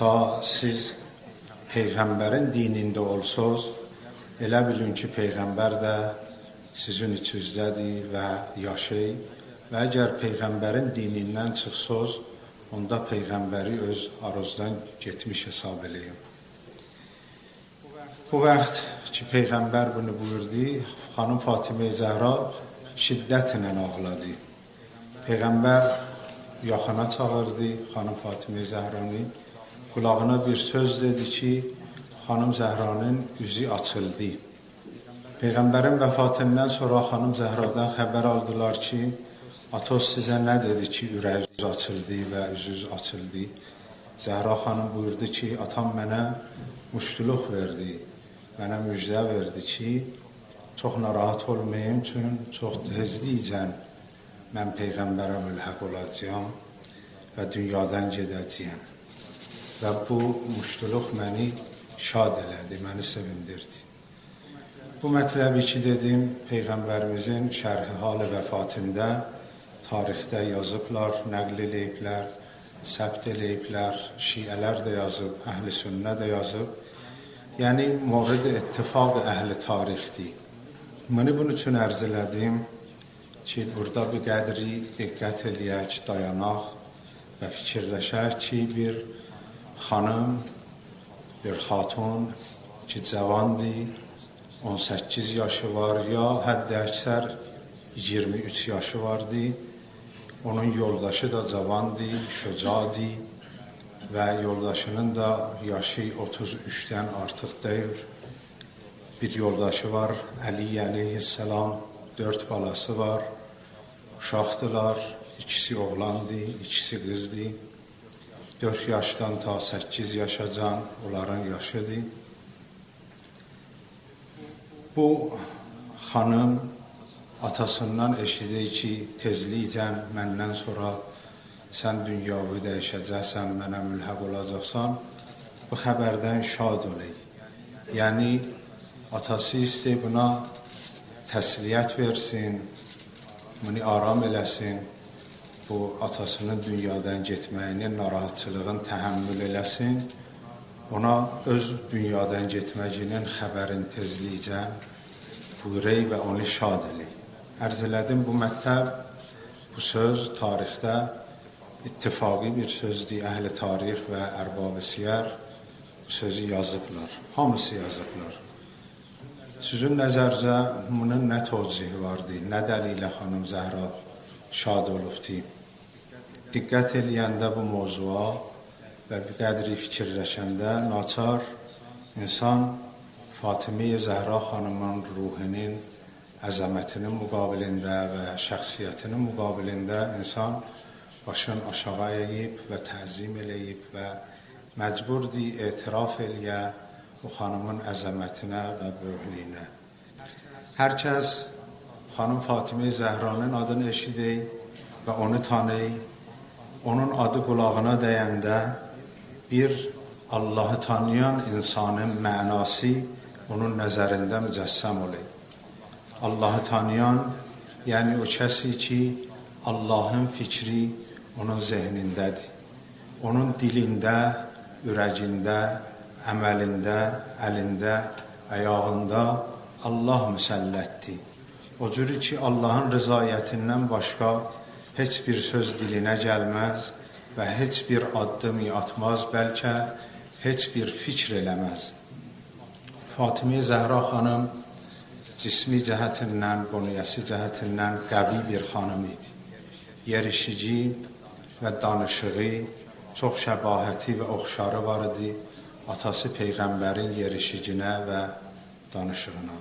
ta siz Peyğəmbərin dinində olsuz, elə bilin ki, Peyğəmbər də sizin içinizdədir və yaşayır və əgər Peyğəmbərin dinindən çıxsız, onda Peyğəmbəri öz aranızdan getmiş hesab eləyin. Bu vaxt ki, Peyğəmbər bunu buyurdu, xanım Fatimə Zəhra şiddətlə ağladı. Peyğəmbər yaxına çağırdı xanım Fatimə Zəhranı, qulağına bir söz dedi ki, xanım Zəhranın üzü açıldı. Peyğəmbərin vəfatından sonra xanım Zəhradan xəbər aldılar ki, Atos sizə nə dedi ki, ürəyiniz açıldı və üzünüz açıldı? Zəhra xanım buyurdu ki, atam mənə muştuluq verdi, mənə müjdə verdi ki, çox narahat olmayım, çünki çox tezliklə mən Peyğəmbərə mülhəq olacağam və dünyadan gedəcəyəm. Və bu muştuluq məni şad elədi, məni sevindirdi. Bu mətləbi ki, dedim, Peyğəmbərimizin şərhi halı vəfatında tarixdə yazıblar, nəql eləyiblər, səbt eləyiblər, şiələr də yazıb, əhl-i sünnə də yazıb. Yəni, mورد ittifaq əhl-i tarixdir. Bunu bunun üçün ərz elədim ki, burada bir qədri diqqət eləyək, dayanaq və fikirləşək ki, bir xanım, bir xatun ki, cavandır, 18 yaşı var, ya həddə əksər 23 yaşı vardı. Onun yoldaşı da cavandır, şücadır və yoldaşının da yaşı 33-dən artıq deyil. Bir yoldaşı var, Əli əleyhissalam, 4 balası var, uşaqdılar, ikisi oğlandır, ikisi qızdır. 4 yaşdan ta 8 yaşacan onların yaşıdır. Bu xanım atasından eşidir ki, tezliklə məndən sonra sən dünyayı dəyişəcəksən, mənə mülhəq olacaqsan, bu xəbərdən şad olayım. Yəni, atası istəyir buna təsliyyət versin, bunu aram eləsin, bu atasının dünyadan getməyinin, narahatçılığın təhəmmül eləsin, ona öz dünyadan getməcinin xəbərin tezlikcə buyurey və onu şad eləyir. Ərz elədim, bu mətləb, bu söz tarixdə ittifaqi bir sözdür, əhl-i tarix və ərbab-ı siyər bu sözü yazıblar, hamısı yazıblar. Sizin nəzərzə bunun nə tövcihi vardı, nə dəlilə xanım Zəhra şad olubdu. Diqqət eləyəndə bu mövzuğa və bir qədri fikirləşəndə naçar insan Fatimə Zəhra xanımın ruhinin əzəmətinin müqabilində və şəxsiyyətinin müqabilində insan başını aşağı əyib və təzim eləyib və məcburdur etiraf eləyə bu xanımın əzəmətinə və böyüklüyünə. Hər kəs xanım Fatimə Zəhranın adını eşidir və onu tanıyır. Onun adı qulağına dəyəndə bir Allahı tanıyan insanın mənası onun nəzərində mücəssəm olur. Allahı tanıyan, yəni o kəsi ki, Allahın fikri onun zehnindədir. Onun dilində, ürəcində, əməlində, əlində, əyağında Allah müsəllətdir. O cürü ki, Allahın rızayətindən başqa heç bir söz dilinə gəlməz və heç bir addım atmaz, bəlkə heç bir fikr eləməz. Fatimə Zəhra xanım cismi cəhətindən, buniyyəsi cəhətindən qəvi bir xanım idi. Yerişici və danışığı, çox şəbahəti və oxşarı var idi atası Peyğəmbərin yerişicinə və danışığına.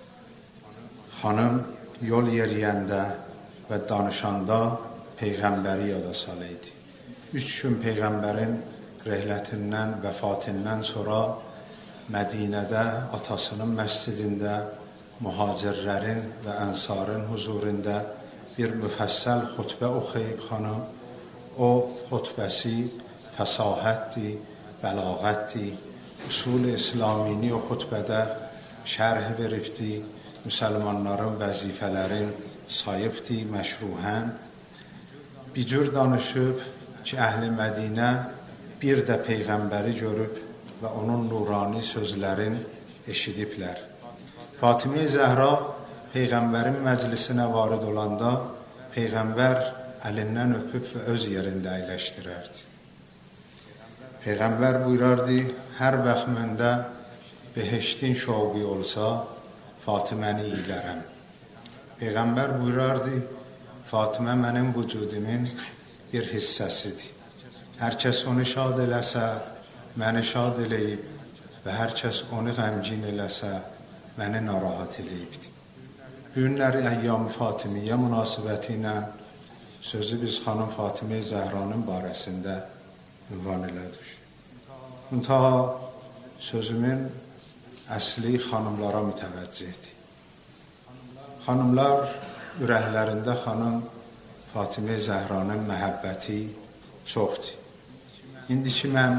Xanım yol yeriyəndə və danışanda Peyğəmbəri yada salıydı. 3 gün Peyğəmbərin rəhlətindən, vəfatından sonra Mədinədə, atasının məscidində, mühacirlərin və ənsarın huzurunda bir müfəssəl xutbə oxuyub xanım. O xutbəsi fəsahətdir, bəlağətdir. Usul-i İslamini o xutbədə şərh veribdir. Müsəlmanların vəzifələrin sayıbdır, məşruhən. Bir cür danışıb ki, əhl-i Mədinə bir də Peyğəmbəri görüb və onun nurani sözlərini eşidiblər. Fatimə Zəhra Peyğəmbərin məclisinə varid olanda Peyğəmbər əlindən öpüb və öz yerində əyləşdirərdi. Peyğəmbər buyurardı, hər vaxt məndə behiştin şovqi olsa, Fatiməni iylərəm. Peyğəmbər buyurardı, Fatimə mənim vücudumun bir hissəsidir. Hər kəs onu şad eləsə, məni şad eləyib və hər kəs onu qəmgin eləsə, məni narahat eləyibdir. Bu günləri əyyam-ı Fatimiyyə münasibəti ilə sözü biz xanım Fatimə Zəhranın barəsində ünvan elədik. Muntaha sözümün əsli xanımlara mütəvəccihdir. Xanımlar ürəklərində xanım Fatimə Zəhranın məhəbbəti çoxdur. İndiki mən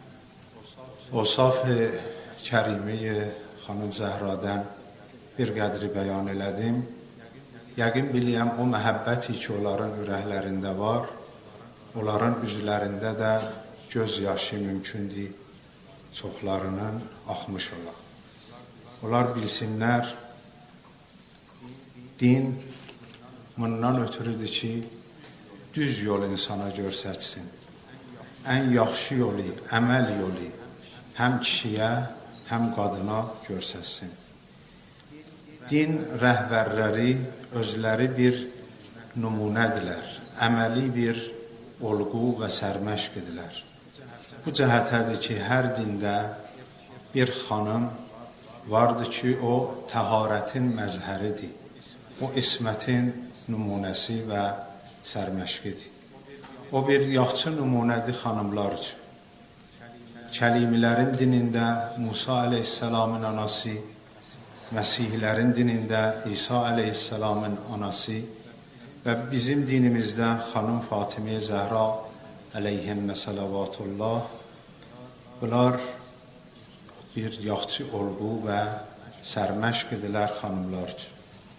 Osaf-ı Kərimi xanım Zəhradən bir qədri bəyan elədim. Yəqin biləyəm o məhəbbəti ki, onların ürəklərində var, onların üzlərində də göz yaşı mümkündür, çoxlarının axmış olar. Onlar bilsinlər, din bundan ötürüdür ki, düz yol insana göstərsin. Ən yaxşı yolu, əməl yolu həm kişiyə, həm qadına göstərsin. Din rəhbərləri özləri bir nümunədirlər, əməli bir olğu və sərməşqdirlər. Bu cəhətədir ki, hər dində bir xanım vardır ki, o təharətin məzhəridir. O ismətin nümunəsi və sərməşqidir. O bir yaxşı nümunədir xanımlar üçün. Kəlimilərin dinində Musa əleyhissalamın anası, Məsihlərin dinində İsa əleyhissalamın anası və bizim dinimizdə xanım Fatimə Zəhra əleyhənnə salavatullah, bunlar bir yaxşı olğu və sərməşqdirlər xanımlar üçün.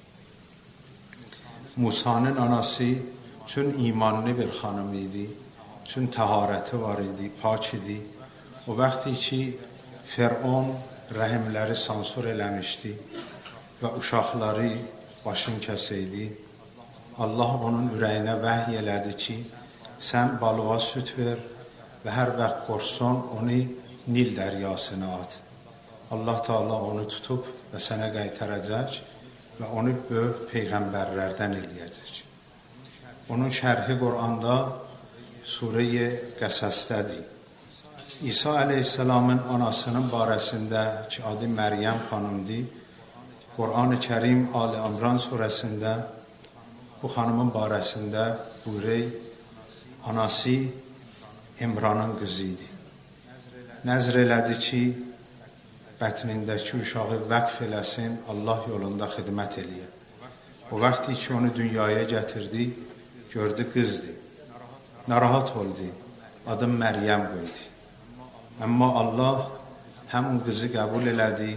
Musanın anası üçün imanlı bir xanım idi, üçün təharəti var idi, pak idi. O vaxtı ki, Fər'on rəhimləri sansur eləmişdi və uşaqları başın kəsəydi. Allah onun ürəyinə vəhy elədi ki, sən balığa süt ver və hər vaxt qorxsan onu Nil dəryasına at. Allah Teala onu tutub və sənə qaytaracaq və onu böyük peyğəmbərlərdən eləyəcək. Onun şərhi Quranda Surə-i Qəsəsdədir. İsa əleyhissalamın anasının barəsində ki, adı Məryəm xanımdır, Qur'an-ı Kərim Ali İmran surəsində bu xanımın barəsində buyurur, anası İmranın qızıdır. Nəzr elədi ki, bətnindəki uşağı vəqf eləsin, Allah yolunda xidmət eləyə. O vaxtı ki, onu dünyaya gətirdi, gördü qızdır. Narahat oldu, adım Məryəm qoydu. Amma Allah həmin qızı qəbul elədi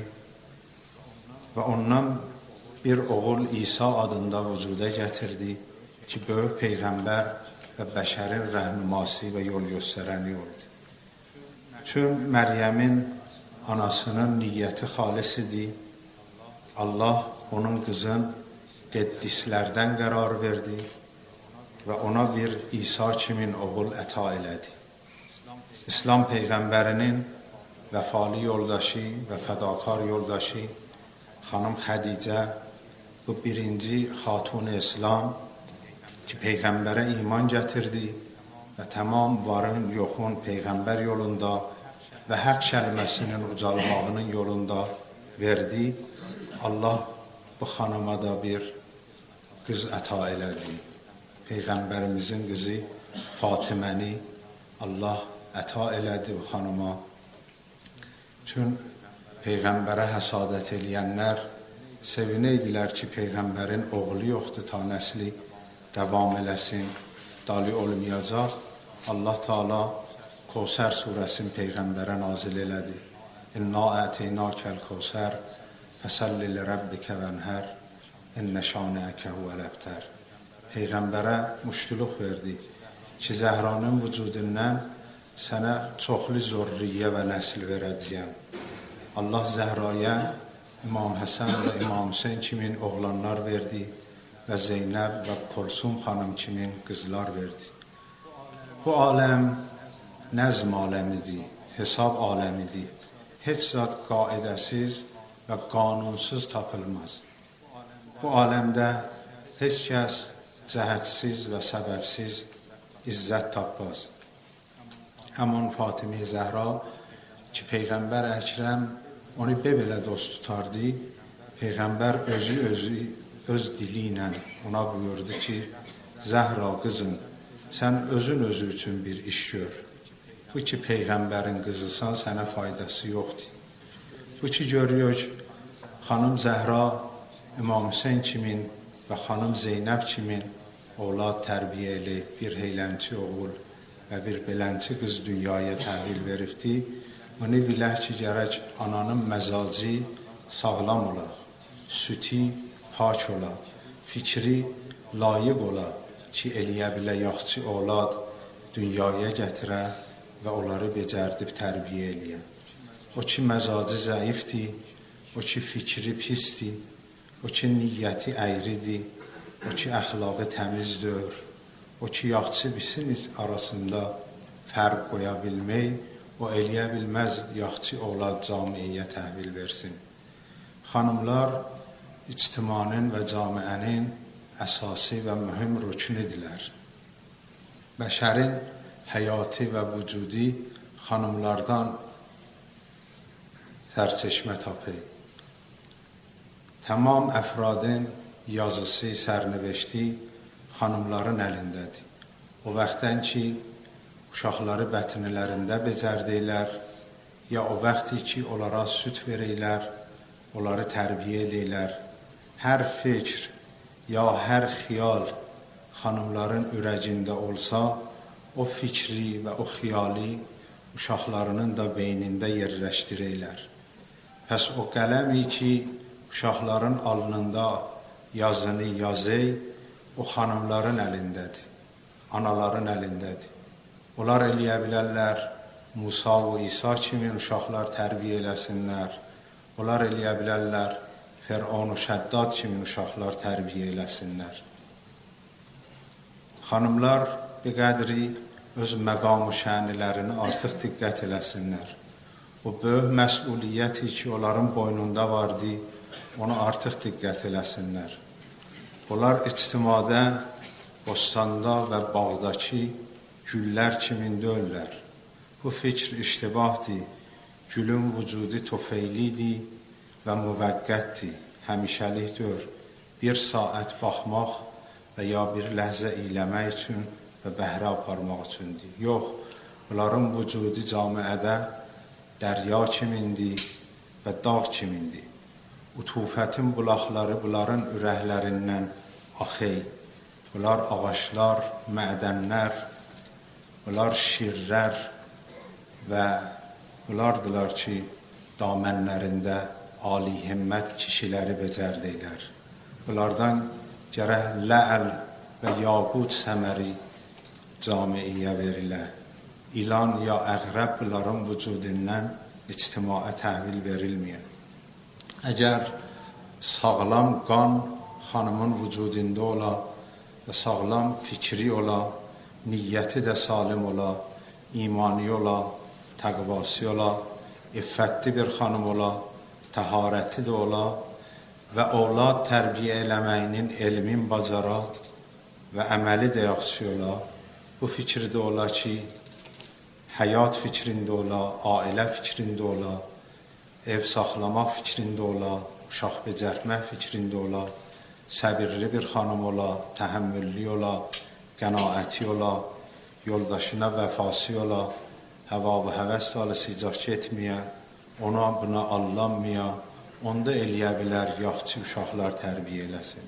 və ondan bir oğul İsa adında vücuda gətirdi ki, böyük peyğəmbər və bəşərin rəhnuması və yol göstərəni oldu. Çünki Məryəmin anasının niyyəti xalis idi. Allah onun qızın qəddislərdən qərar verdi və ona bir İsa kimin oğul əta elədi. İslam peyğəmbərinin vəfalı yoldaşı və fədakar yoldaşı xanım Xədicə bu birinci xatun-i İslam ki, peyğəmbərə iman gətirdi və tamam varın yoxun peyğəmbər yolunda və haqq kəlməsinin ucalmağının yolunda verdi. Allah bu xanıma da bir qız əta elədi. Peyğəmbərimizin qızı Fatiməni Allah əta elədi bu xanıma. Çünki Peyğəmbərə həsadət eləyənlər sevinəydilər ki, Peyğəmbərin oğlu yoxdur, ta nəsli davam eləsin, dali olmayacaq. Allah Teala Kevsər surəsini Peyğəmbərə nazil elədi. İnna ətəynəkəl Kevsər fəsəlli li rabbikə vənhər innə şanəkə huvəl əbtər. Peyğəmbərə müştuluq verdi ki, Zəhranın vücudundan sənə çoxlu zürriyə və nəsil verəcəyəm. Allah Zəhraya İmam Həsən və İmam Hüseyn kimin oğlanlar verdi və Zeynəb və Kulsum xanım kimin qızlar verdi. Bu aləm nəzm aləmidir, hesab aləmidir. Heç zat qaidəsiz və qanunsuz tapılmaz. Bu aləmdə heç kəs cəhətsiz və səbəbsiz izzət tapmaz. Həman Fatimə Zəhra ki, Peyğəmbər Əkrəm onu belə dost tutardı. Peyğəmbər öz dili ilə ona buyurdu ki, Zəhra qızım, sən özün özü üçün bir iş gör. Bu ki, Peyğəmbərin qızısan, sənə faydası yoxdur. Bu ki, görüyor xanım Zəhra İmam Hüseyn kimin və xanım Zeynəb kimin oğlad tərbiyə eləyib, bir heylənçi oğul və bir belənçi qız dünyaya təhvil veribdi. Bunu bilək ki, gərək ananın məzacı sağlam ola, süti pak ola, fikri layiq ola ki, eləyə bilə yaxçı oğlad dünyaya gətirə və onları becərdib tərbiyə eləyə. O ki, məzacı zəifdir, o ki, fikri pisdir, o ki, niyyəti əyridir, o ki, əxlaqı təmizdir, o ki, yaxçı bisiniz arasında fərq qoya bilmək, o eləyə bilməz yaxçı oğlad camiyə təhvil versin. Xanımlar ictimanın və camiənin əsası və mühüm rüknüdürlər. Bəşərin həyatı və vücudi xanımlardan sərçeşmə tapır. Tamam əfradın yazısı, sərnəveşti xanımların əlindədir. O vaxtdan ki, uşaqları bətnilərində becərdilər, ya o vaxtı ki, onlara süt verirlər, onları tərbiyə edirlər. Hər fikr, ya hər xiyal xanımların ürəcində olsa, o fikri və o xiyali uşaqlarının da beynində yerləşdirirlər. Pəs o qələmi ki, uşaqların alnında yazını yazır, o xanımların əlindədir, anaların əlindədir. Onlar eləyə bilərlər, Musa və İsa kimi uşaqlar tərbiyə eləsinlər. Onlar eləyə bilərlər, Fər'on və Şəddad kimi uşaqlar tərbiyə eləsinlər. Xanımlar bir qədri öz məqam və şənilərini artıq diqqət eləsinlər. O böyük məsuliyyəti ki, onların boynunda vardı, onu artıq diqqət eləsinlər. Onlar ictimada, bostanda və bağdakı güllər kimin döyürlər. Bu fikr iştibahdır. Gülün vücudu tofeylidir və müvəqqətdir, həmişəlikdir. Bir saat baxmaq və ya bir ləhzə eyləmək üçün və bəhrə aparmaq üçündür. Yox, bunların vücudu camiədə dərya kimindir və dağ kimindir. Utufətin bulaqları bunların ürəklərindən axır. Bunlar ağaçlar, mədənlər, bunlar şirlər və bunlardılar ki, damənlərində ali himmət kişiləri becərdilər. Bunlardan gərək ləəl və yaqut səməri camiyə verilər. İlan ya əqrəb bunların vücudundan ictimaya təhvil verilməyən. Əgər sağlam qan xanımın vücudunda ola və sağlam fikri ola, niyyəti də salim ola, imani ola, təqvası ola, iffətli bir xanım ola, təharəti də ola və oğlad tərbiyə eləməyinin elmin bacara və əməli də yaxşı ola, bu fikirdə ola ki, həyat fikrində ola, ailə fikrində ola, ev saxlamaq fikrində ola, uşaq becərmək fikrində ola, səbirli bir xanım ola, təhəmmüllü ola, qənaəti ola, yoldaşına vəfası ola, həva və həvəs salı sicaq etməyə, ona buna allanmaya, onda eləyə bilər yaxçı uşaqlar tərbiyə eləsin.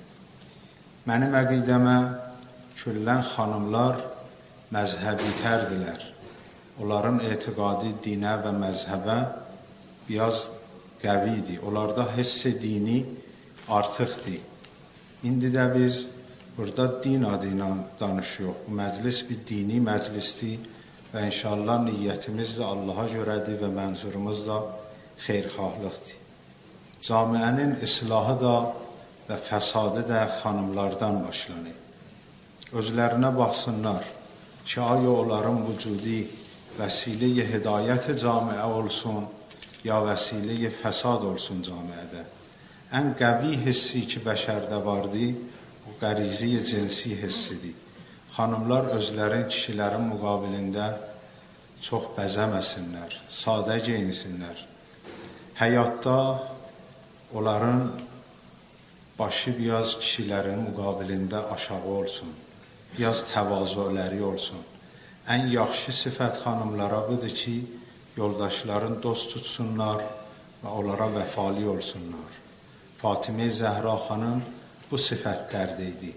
Mənim əqidəmə küllən xanımlar məzhəbitərdilər. Onların etiqadi dinə və məzhəbə biraz qəvidir. Onlarda hissi dini artıqdır. İndi də biz burada din adı ilə danışıyoruz. Bu məclis bir dini məclisdir və inşallah niyyətimiz də Allaha görədir və mənzurumuz da xeyirxahlıqdır. Camiənin islahı da və fəsadı da xanımlardan başlanır. Özlərinə baxsınlar ki, aya onların vücudi vəsilə-i hidayət camiə olsun, ya vəsilə-i fəsad olsun camiədə. Ən qəvi hissi ki, bəşərdə vardı, o qərizi-i cinsi hissidir. Xanımlar özlərin kişilərin müqabilində çox bəzəməsinlər, sadə geyinsinlər. Həyatda onların başı biraz kişilərin müqabilində aşağı olsun, biraz təvazöləri olsun. Ən yaxşı sifət xanımlara budur ki, yoldaşların dost tutsunlar və onlara vəfali olsunlar. Fatimə Zəhra xanım bu sifətlərdə idi.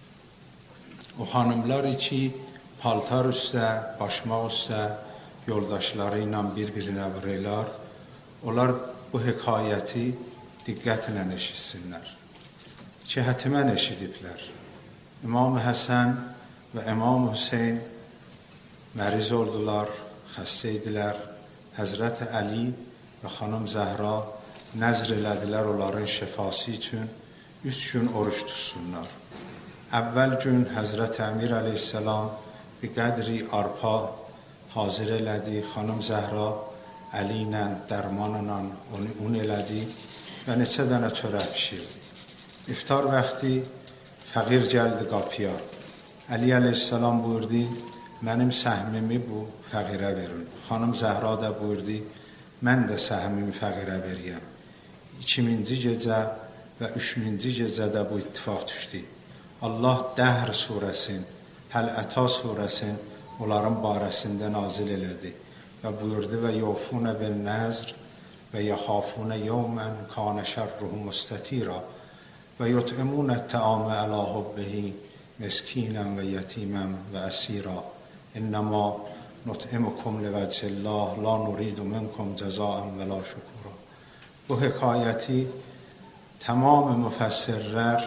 O xanımlar ki, paltar üstə, başmaq üstə yoldaşları ilə bir-birinə vururlar, onlar bu hekayəti diqqətlə eşitsinlər. Ki, hətimən eşidiblər. İmam Həsən və İmam Hüseyn məriz oldular, xəstə idilər. Həzrət Əli və xanım Zəhra nəzr elədilər onların şifası üçün 3 gün oruç tutsunlar. Əvvəl gün Həzrət Əmir əleyhissalam bir qədri arpa hazır elədi. Xanım Zəhra Əli ilə, dərmanla onu un elədi və neçə dənə çörək pişirdi. İftar vaxtı fəqir gəldi qapıya. Əli əleyhissalam buyurdu, mənim səhmimi bu fəqirə verin. Xanım Zəhra da buyurdu, mən də səhmimi fəqirə veriyəm. 2000-ci gecə və 3000-ci gecədə bu ittifaq düşdü. Allah Dəhr surəsin, Həl-Əta surəsin onların barəsində nazil elədi və buyurdu və yufuna bin nəzr və yaxafuna yawman kana şerruhu mustatira və yut'imuna at-ta'ama ala hubbihi miskinan və yetiman və asira innama nut'imukum liwajhillah la nuridu minkum cəzaən və la şükura. Bu hekayəti tamam müfəssirlər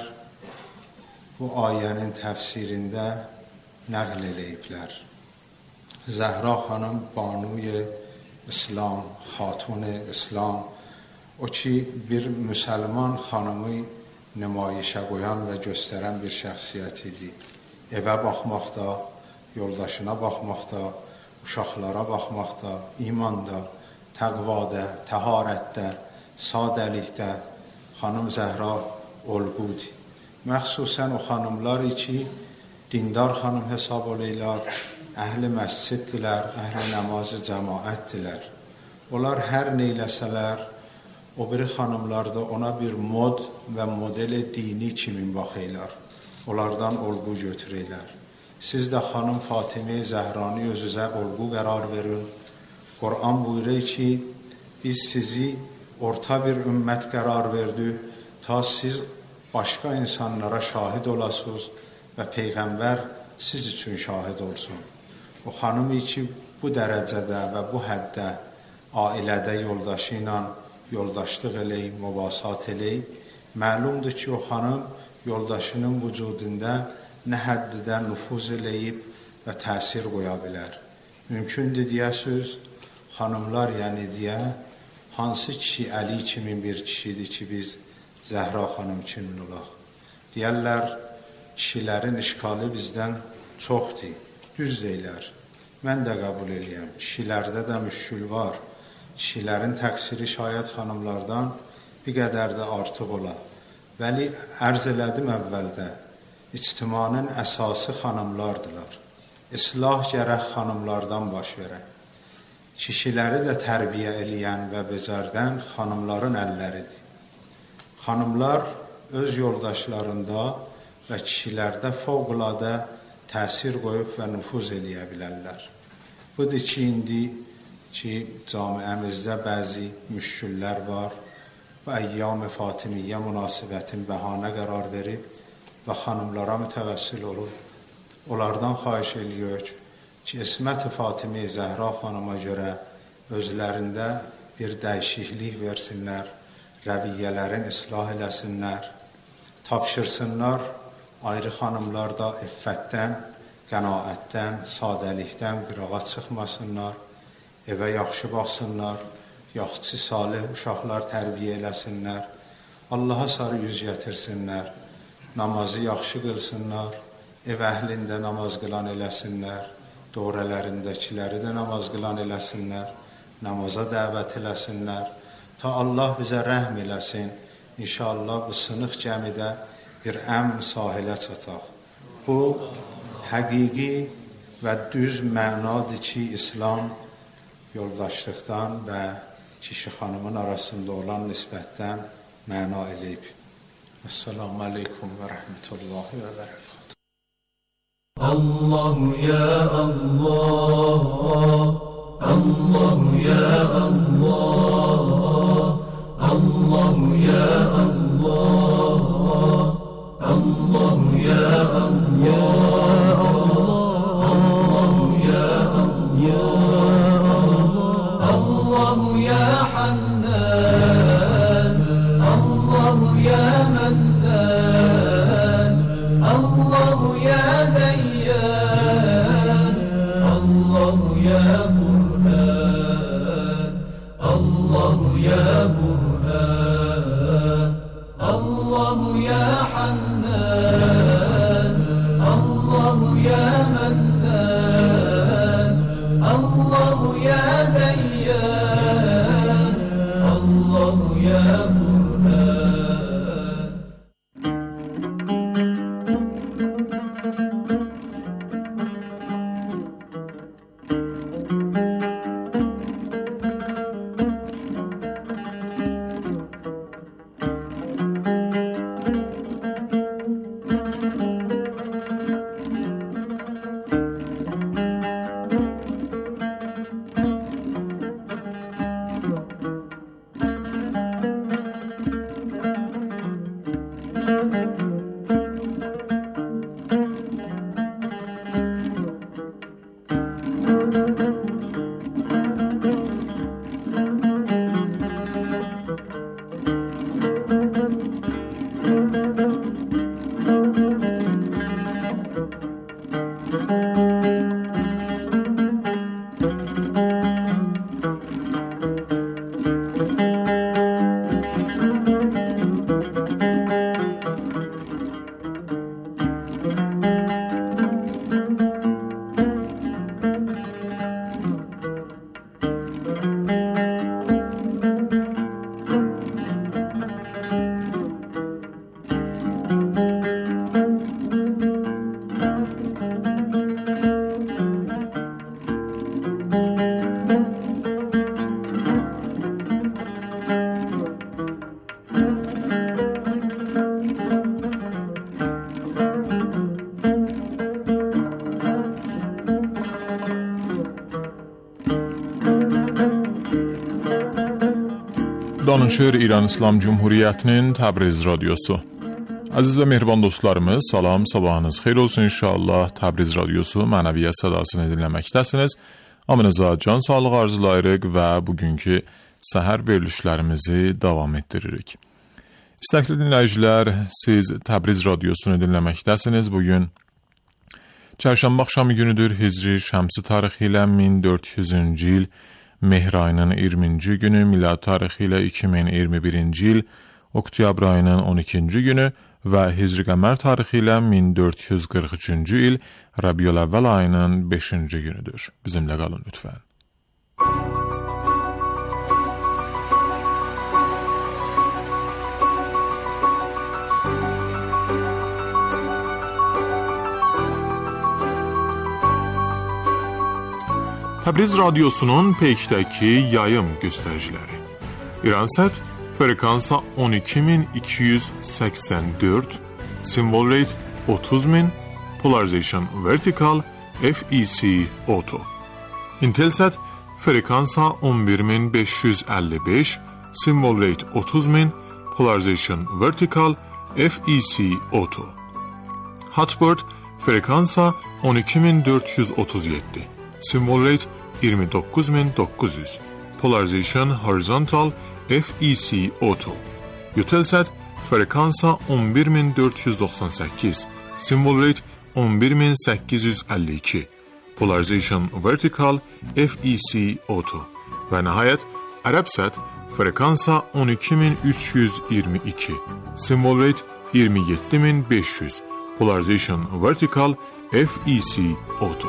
bu ayənin təfsirində nəql eləyiblər. Zəhra xanım banuy İslam, xatun İslam, o ki bir müsəlman xanımı nümayişə qoyan və göstərən bir şəxsiyyət idi. Evə baxmaqda, yoldaşına baxmaqda, uşaqlara baxmaqda, imanda, təqvada, təharətdə, sadəlikdə xanım Zəhra olğudur. Məxsusən o xanımlar ki, dindar xanım hesab olurlar, əhli məsciddirlər, əhli namazı cəmaətdirlər. Onlar hər neyləsələr, o biri xanımlar da ona bir mod və model dini kimi baxırlar. Onlardan olğu götürürlər. Siz də xanım Fatimə Zəhranı özünüzə olğu qərar verin. Quran buyurur ki, biz sizi orta bir ümmət qərar verdik, ta siz başqa insanlara şahid olasınız və Peyğəmbər siz üçün şahid olsun. O xanım ki, bu dərəcədə və bu həddə ailədə yoldaşı ilə yoldaşlıq eləyib, mübasat eləyib, məlumdur ki, o xanım yoldaşının vücudunda nə həddidə nüfuz eləyib və təsir qoya bilər. Mümkündür deyəsiz, xanımlar yəni deyə, hansı kişi Əli kimi bir kişidir ki, biz Zəhra xanım kimi olaq. Deyərlər, kişilərin işğalı bizdən çoxdur, düz deyilər. Mən də qəbul eləyəm, kişilərdə də müşkül var. Kişilərin təqsiri şayət xanımlardan bir qədər də artıq ola. Vəli ərz elədim əvvəldə, ictimanın əsası xanımlardılar. İslah gərək xanımlardan baş verək. Kişiləri də tərbiyə eləyən və becərdən xanımların əlləridir. Xanımlar öz yoldaşlarında və kişilərdə fövqəladə təsir qoyub və nüfuz eləyə bilərlər. Budur ki, indi ki, camiəmizdə bəzi müşküllər var və əyyam-ı Fatimiyyə münasibətin bəhanə qərar verib və xanımlara mütəvəssil olur. Onlardan xahiş edirik ki, İsmət-i Fatimə Zəhra xanıma görə özlərində bir dəyişiklik versinlər, rəviyyələrin islah eləsinlər, tapşırsınlar, ayrı xanımlar da iffətdən qənaətdən, sadəlikdən qırağa çıxmasınlar, evə yaxşı baxsınlar, yaxşı salih uşaqlar tərbiyə eləsinlər, Allaha sarı yüz gətirsinlər, namazı yaxşı qılsınlar, ev əhlində namaz qılan eləsinlər, dövrələrindəkiləri də namaz qılan eləsinlər, namaza dəvət eləsinlər, ta Allah bizə rəhm eləsin, İnşallah bu sınıq cəmidə bir əmn sahilə çataq. Bu həqiqi və düz mənadır ki, İslam yoldaşlıqdan və kişi xanımın arasında olan nisbətdən məna eləyib. Esselamu aleykum və rəhmətullahi və bərəkatuhu. Allahu ya Allah, Allahu ya Allah, Allahu ya Allah, Allahu ya Allah, Allahu ya Allah, Allahu ya Hannan, Allahu ya Mannan, Allahu ya Dayyan, Allahu ya Burhan, Allahu ya Burhan, Allahu ya Hannan, Allahu ya Mannan, Allahu ya Dayyan, Allahu ya Burhan. Danışır İran İslam Cumhuriyyətinin Təbriz Radiosu. Əziz və mehriban dostlarımız, salam, sabahınız xeyir olsun inşallah. Təbriz Radiosu mənəviyyat sədasını dinləməkdəsiniz. Amınıza can sağlığı arzulayırıq və bugünkü səhər verilişlərimizi davam etdiririk. İstəkli dinləyicilər, siz Təbriz Radiosunu dinləməkdəsiniz. Bugün çərşənbə axşamı günüdür. Hicri şəmsi tarixi ilə 1400-cü il Mehr ayının 20-ci günü, milad tarixi ilə 2021-ci il oktyabr ayının 12-ci günü və hicri qəmər tarixi ilə 1443-cü il Rəbiyül Əvvəl ayının 5-ci günüdür. Bizimlə qalın lütfən. Təbriz Radiosunun peykdəki yayım göstəriciləri. İransat frekansa 12284, symbol rate 30000, polarization vertical, FEC auto. Intelsat frekansa 11555, symbol rate 30000, polarization vertical, FEC auto. Hotbird frekansa 12437, symbol rate 29900, polarization horizontal, FEC auto. Eutelsat frekansa 11498, symbol rate 11852, Polarization Vertical FEC Auto və nəhayət Arabsat frekansa 12322, Symbol Rate 27500, Polarization Vertical FEC Auto.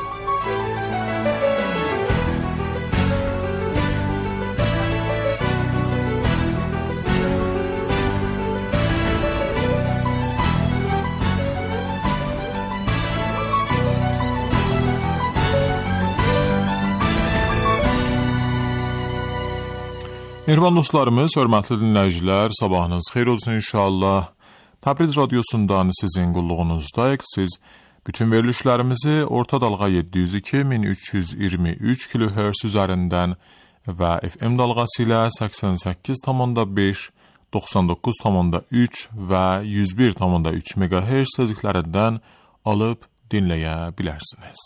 Mehriban dostlarımız, hörmətli dinləyicilər, sabahınız xeyir olsun inşallah. Təbriz radiosundan sizin qulluğunuzdayıq. Siz bütün verilişlərimizi orta dalğa 702-1323 kHz üzərindən və FM dalğası ilə 88,5, 99,3 və 101,3 MHz sözlüklərindən alıb dinləyə bilərsiniz.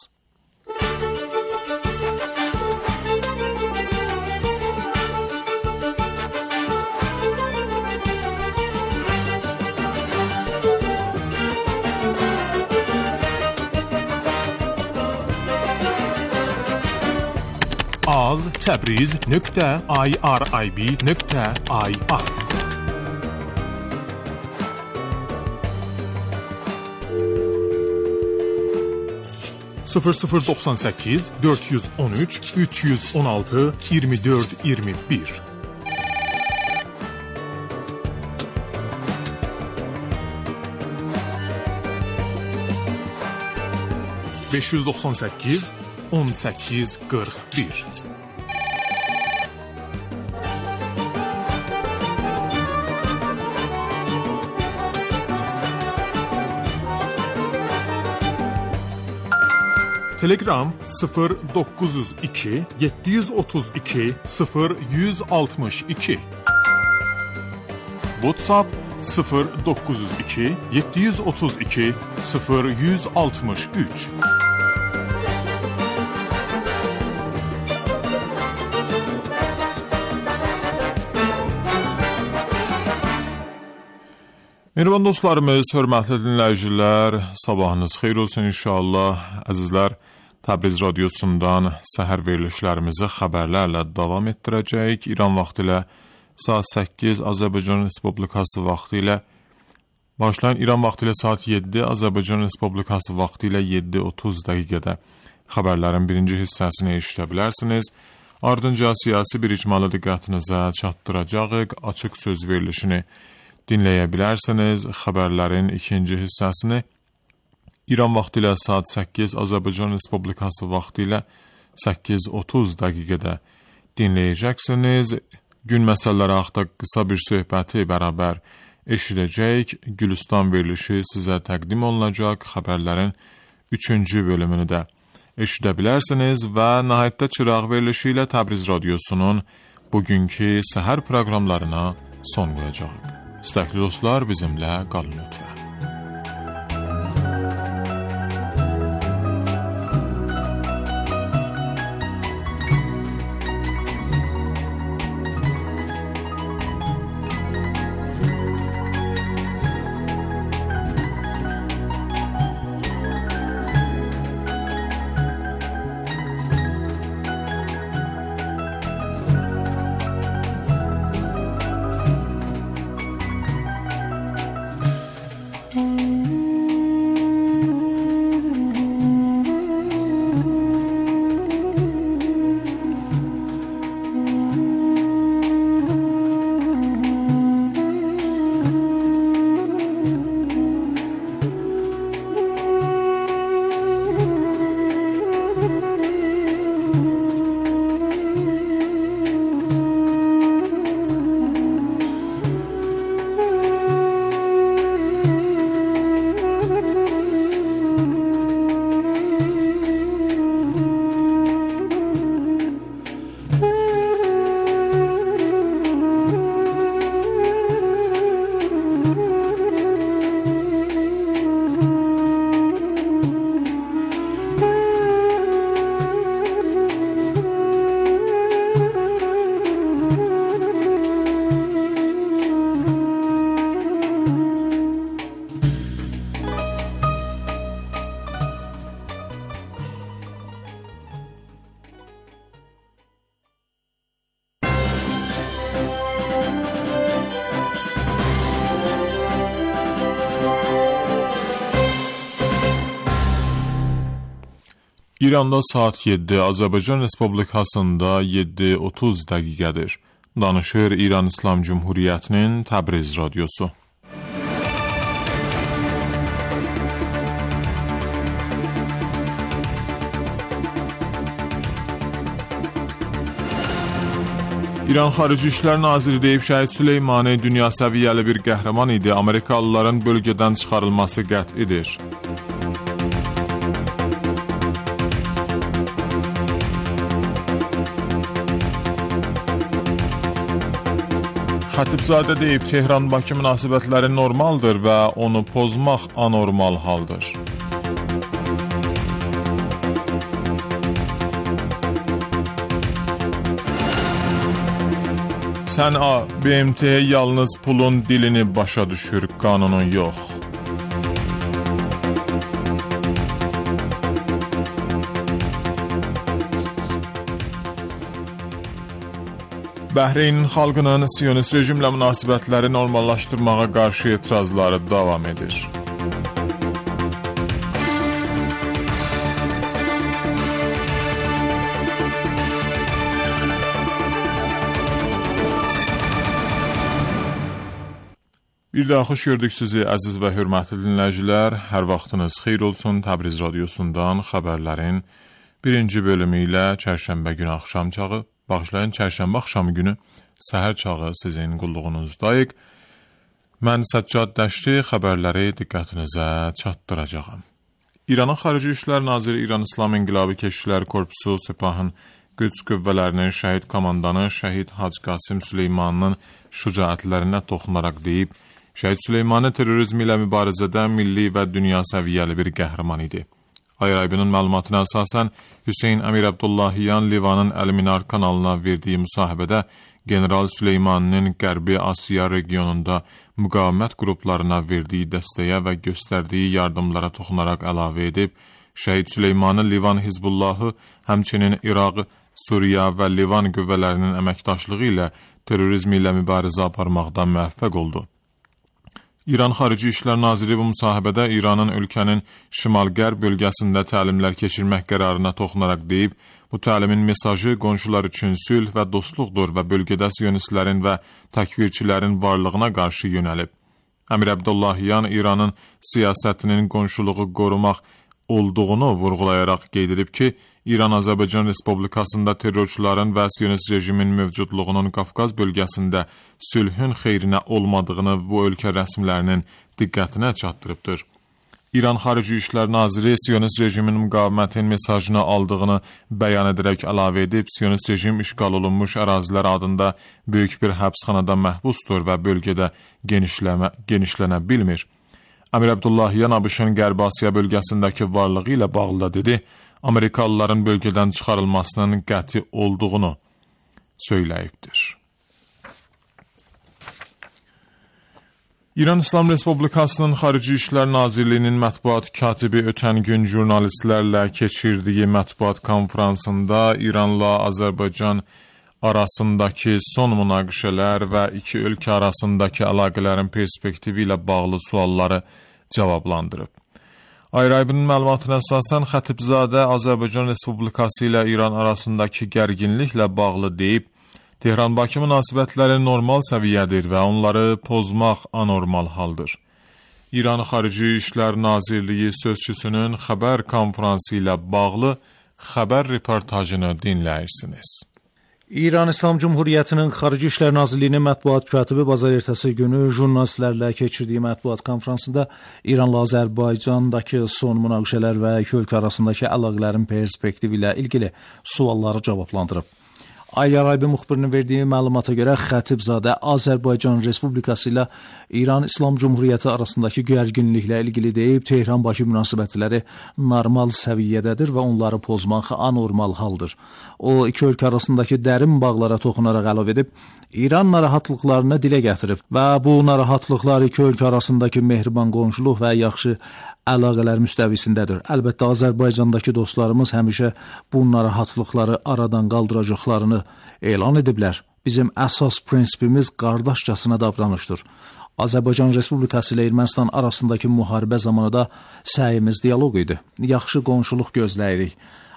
az.tabriz.irib.ir 0098 413 316 24 21 598 18 41 Telegram 0902 732 0162 WhatsApp 0902 732 0163 Mehriban dostlarımız, hörmətli dinləyicilər, sabahınız xeyir olsun inşallah. Əzizlər, Təbriz radiosundan səhər verilişlərimizi xəbərlərlə davam etdirəcəyik. İran vaxtı ilə saat 8, Azərbaycan Respublikası vaxtı ilə başlayan İran vaxtı ilə saat 7, Azərbaycan Respublikası vaxtı ilə 7:30 dəqiqədə xəbərlərin birinci hissəsini eşidə bilərsiniz. Ardınca siyasi bir icmalı diqqətinizə çatdıracağıq. Açıq söz verilişini dinləyə bilərsiniz. Xəbərlərin ikinci hissəsini İran vaxtı ilə saat 8, Azərbaycan Respublikası vaxtı ilə 8:30 dəqiqədə dinləyəcəksiniz. Gün məsələləri haqqında qısa bir söhbəti bərabər eşidəcəyik. Gülüstan verilişi sizə təqdim olunacaq. Xəbərlərin 3-cü bölümünü də eşidə bilərsiniz və nəhayətdə çıraq verilişi ilə Təbriz radiosunun bugünkü səhər proqramlarına son qoyacaq. İstəkli dostlar, bizimlə qalın lütfən. İranda saat 7, Azərbaycan Respublikasında 7:30 dəqiqədir. Danışır İran İslam Cumhuriyyətinin Təbriz radiosu. İran Xarici İşlər Naziri deyib, şəhid Süleymani dünya səviyyəli bir qəhrəman idi. Amerikalıların bölgədən çıxarılması qət'idir. Xətibzadə deyib, Tehran-Bakı münasibətləri normaldır və onu pozmaq anormal haldır. Səna, BMT yalnız pulun dilini başa düşür, qanunun yox. Bəhreynin xalqının Siyonist rejimlə münasibətləri normallaşdırmağa qarşı etirazları davam edir. Bir daha xoş gördük sizi, əziz və hörmətli dinləyicilər. Hər vaxtınız xeyir olsun. Təbriz radiosundan xəbərlərin birinci bölümü ilə çərşənbə günü axşam çağı, bağışlayın, çərşənbə axşamı günü səhər çağı sizin qulluğunuzdayıq. Mən Səccad Dəşti xəbərləri diqqətinizə çatdıracağım. İranın Xarici İşlər Naziri İran İslam İnqilabı Keşişlər Korpusu Sepahın Qüds qüvvələrinin şəhid komandanı şəhid Hacı Qasim Süleymanının şücaətlərinə toxunaraq deyib, şəhid Süleymani terrorizm ilə mübarizədə milli və dünya səviyyəli bir qəhrəman idi. Ayrayibinin məlumatına əsasən Hüseyn Əmir Abdullahiyan Livanın Əl-Minar kanalına verdiyi müsahibədə General Süleymaninin Qərbi Asiya regionunda müqavimət qruplarına verdiyi dəstəyə və göstərdiyi yardımlara toxunaraq əlavə edib, şəhid Süleymanı Livan Hizbullahı, həmçinin İraq, Suriya və Livan qüvvələrinin əməkdaşlığı ilə terrorizm ilə mübarizə aparmaqda müvəffəq oldu. İran Xarici İşlər Naziri bu müsahibədə İranın ölkənin şimal-qərb bölgəsində təlimlər keçirmək qərarına toxunaraq deyib, bu təlimin mesajı qonşular üçün sülh və dostluqdur və bölgədə siyonistlərin və təkvirçilərin varlığına qarşı yönəlib. Əmir Abdullahiyan İranın siyasətinin qonşuluğu qorumaq olduğunu vurğulayaraq qeyd edib ki, İran Azərbaycan Respublikasında terrorçuların və siyonist rejimin mövcudluğunun Qafqaz bölgəsində sülhün xeyrinə olmadığını bu ölkə rəsmilərinin diqqətinə çatdırıbdır. İran Xarici İşlər Naziri siyonist rejimin müqavimətin mesajını aldığını bəyan edərək əlavə edib, siyonist rejim işğal olunmuş ərazilər adında böyük bir həbsxanada məhbusdur və bölgədə genişlənə bilmir. Əmir Abdullahiyan ABŞ-ın Qərbi Asiya bölgəsindəki varlığı ilə bağlı da dedi, Amerikalıların bölgədən çıxarılmasının qəti olduğunu söyləyibdir. İran İslam Respublikasının Xarici İşlər Nazirliyinin mətbuat katibi ötən gün jurnalistlərlə keçirdiyi mətbuat konferansında İranla Azərbaycan arasındakı son münaqişələr və iki ölkə arasındakı əlaqələrin perspektivi ilə bağlı sualları cavablandırıb. Ayrayibinin məlumatına əsasən Xətibzadə Azərbaycan Respublikası ilə İran arasındakı gərginliklə bağlı deyib, Tehran-Bakı münasibətləri normal səviyyədir və onları pozmaq anormal haldır. İran Xarici İşlər Nazirliyi sözçüsünün xəbər konferansı ilə bağlı xəbər reportajını dinləyirsiniz. İran İslam Cumhuriyyətinin Xarici İşlər Nazirliyinin mətbuat katibi bazar ertəsi günü jurnalistlərlə keçirdiyi mətbuat konferansında İranla Azərbaycandakı son münaqişələr və iki ölkə arasındakı əlaqələrin perspektivi ilə ilgili sualları cavablandırıb. Ayrayibin müxbirinin verdiyi məlumata görə Xətibzadə Azərbaycan Respublikası ilə İran İslam Cumhuriyyəti arasındakı gərginliklə ilgili deyib, Tehran-Bakı münasibətləri normal səviyyədədir və onları pozmaq anormal haldır. O, iki ölkə arasındakı dərin bağlara toxunaraq əlavə edib, İran narahatlıqlarını dilə gətirib və bu narahatlıqlar iki ölkə arasındakı mehriban qonşuluq və yaxşı əlaqələr müstəvisindədir. Əlbəttə, Azərbaycandakı dostlarımız həmişə bu narahatlıqları aradan qaldıracaqlarını elan ediblər. Bizim əsas prinsipimiz qardaşcasına davranışdır. Azərbaycan Respublikası ilə Ermənistan arasındakı müharibə zamanı da səyimiz dialoq idi. Yaxşı qonşuluq gözləyirik.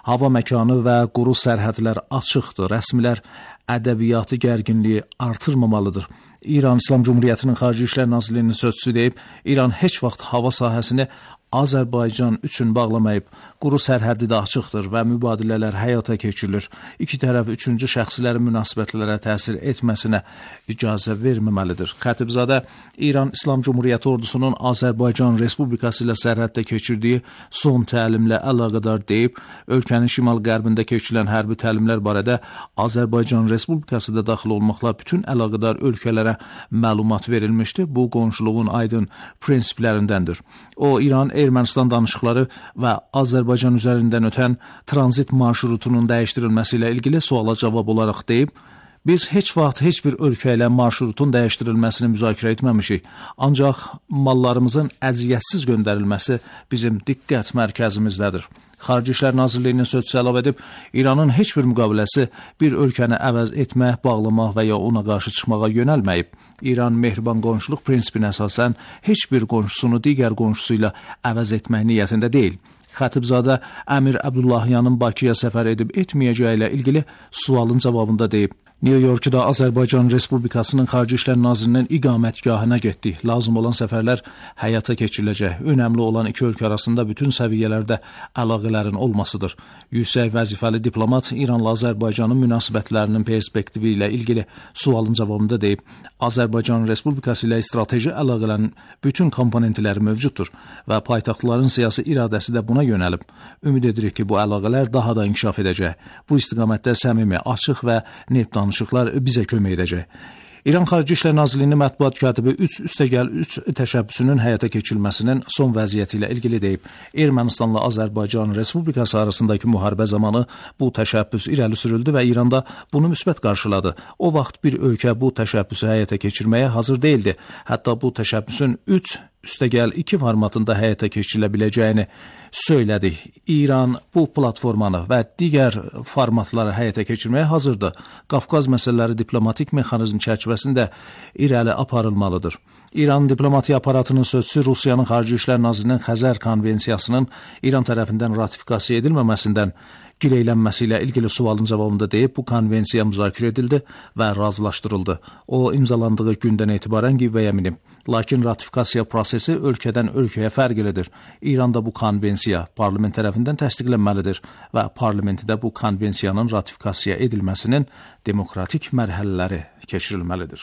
hava məkanı və quru sərhədlər açıqdır. Rəsmilər ədəbiyyatı gərginliyi artırmamalıdır. İran İslam Cumhuriyyətinin Xarici İşlər Nazirliyinin sözçüsü deyib, İran heç vaxt hava sahəsini Azərbaycan üçün bağlamayıb. Quru sərhəddi də açıqdır və mübadilələr həyata keçirilir. İki tərəf üçüncü şəxslərin münasibətlərə təsir etməsinə icazə verməməlidir. Xətibzadə İran İslam Cumhuriyyəti ordusunun Azərbaycan Respublikası ilə sərhəddə keçirdiyi son təlimlə əlaqədar deyib, ölkənin şimal-qərbində keçirilən hərbi təlimlər barədə Azərbaycan Respublikası da daxil olmaqla bütün əlaqədar ölkələrə məlumat verilmişdi. Bu, qonşuluğun aydın prinsiplərindəndir. O, İran Ermənistan danışıqları və Azərbaycan üzərindən ötən tranzit marşrutunun dəyişdirilməsi ilə ilgili suala cavab olaraq deyib, biz heç vaxt heç bir ölkə ilə marşrutun dəyişdirilməsini müzakirə etməmişik, ancaq mallarımızın əziyyətsiz göndərilməsi bizim diqqət mərkəzimizdədir. Xarici İşlər Nazirliyinin sözçüsü əlavə edib, İranın heç bir müqaviləsi bir ölkəni əvəz etmək, bağlamaq və ya ona qarşı çıxmağa yönəlməyib. İran mehriban qonşuluq prinsipinə əsasən heç bir qonşusunu digər qonşusu ilə əvəz etmək niyyətində deyil. Xətibzadə Əmir Əbdullahyanın Bakıya səfər edib etməyəcəyi ilə ilgili sualın cavabında deyib, New Yorkda Azərbaycan Respublikasının Xarici İşlər Nazirinin iqamətgahına getdik. Lazım olan səfərlər həyata keçiriləcək. Önəmli olan iki ölkə arasında bütün səviyyələrdə əlaqələrin olmasıdır. Yüksək vəzifəli diplomat İranla Azərbaycanın münasibətlərinin perspektivi ilə ilgili sualın cavabında deyib, Azərbaycan Respublikası ilə strateji əlaqələrin bütün komponentləri mövcuddur və paytaxtların siyasi iradəsi də buna yönəlib. Ümid edirik ki, bu əlaqələr daha da inkişaf edəcək. Bu istiqamətdə səmimi, açıq və net danışıqlar bizə kömək edəcək. İran Xarici İşlər Nazirliyinin mətbuat katibi 3 təşəbbüsünün həyata keçirilməsinin son vəziyyəti ilə ilgili deyib. Ermənistanla Azərbaycan Respublikası arasındakı müharibə zamanı bu təşəbbüs irəli sürüldü və İranda bunu müsbət qarşıladı. O vaxt bir ölkə bu təşəbbüsü həyata keçirməyə hazır değildi. Hətta bu təşəbbüsün 3+2 formatında həyata keçirilə biləcəyini söylədi. İran bu platformanı və digər formatları həyata keçirməyə hazırdır. Qafqaz məsələləri diplomatik mexanizm çərçivəsində irəli aparılmalıdır. İran diplomatiya aparatının sözçüsü Rusiyanın Xarici İşlər Nazirinin Xəzər konvensiyasının İran tərəfindən ratifikasiya edilməməsindən gileylənməsi ilə ilgili sualın cavabında deyib, bu konvensiya müzakirə edildi və razılaşdırıldı. O, imzalandığı gündən etibarən qüvvəyə minib. Lakin ratifikasiya prosesi ölkədən ölkəyə fərqlidir. İranda bu konvensiya parlament tərəfindən təsdiqlənməlidir və parlamentdə bu konvensiyanın ratifikasiya edilməsinin demokratik mərhələləri keçirilməlidir.